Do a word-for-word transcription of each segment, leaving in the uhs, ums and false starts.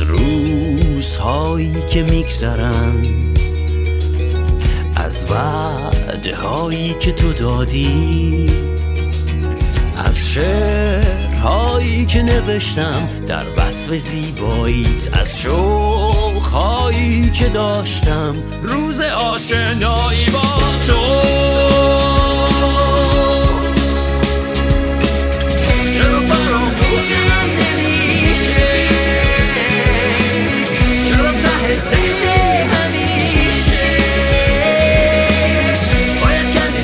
روزهایی که میگذرن، از وعده هایی که تو دادی، از شعرهایی که نوشتم در وصف زیباییت، از شوقهایی که داشتم روز آشنایی با تو. چرا فراموشم نمیشه؟ چرا ته ذهن همیشه باید کمی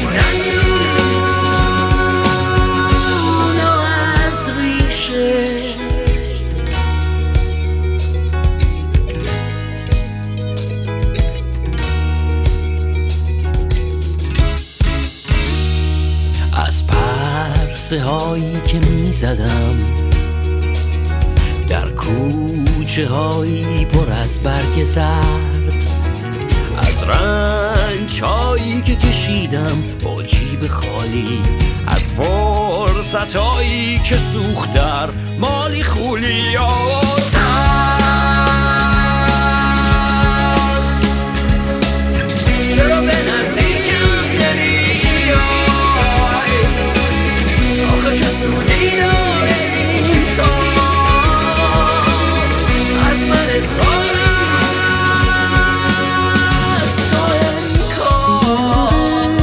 نندون از ریشه؟ از پرسه هایی که می زدم در کوچه هایی پر از برگ زرد، از رنج هایی که کشیدم با جیب خالی، از فرصت هایی که سوخت در مالی خولی و ترس. چرا به نزدیکم نمیای؟ آخه چه سودی داره این کار؟ از من سال از تو انکار.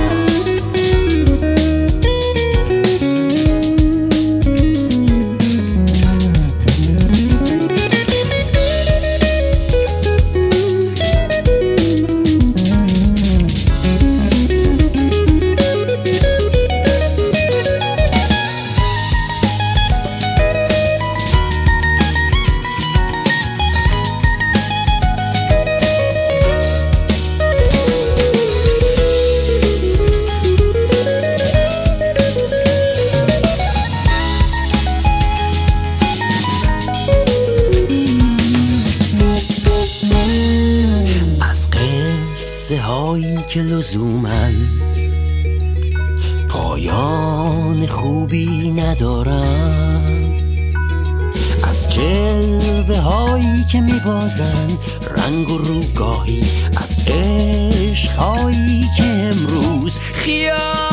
هایی که لزومن پایان خوبی ندارن، از جلوه هایی که میبازن رنگ و روگاهی، از عشق هایی که امروز خیال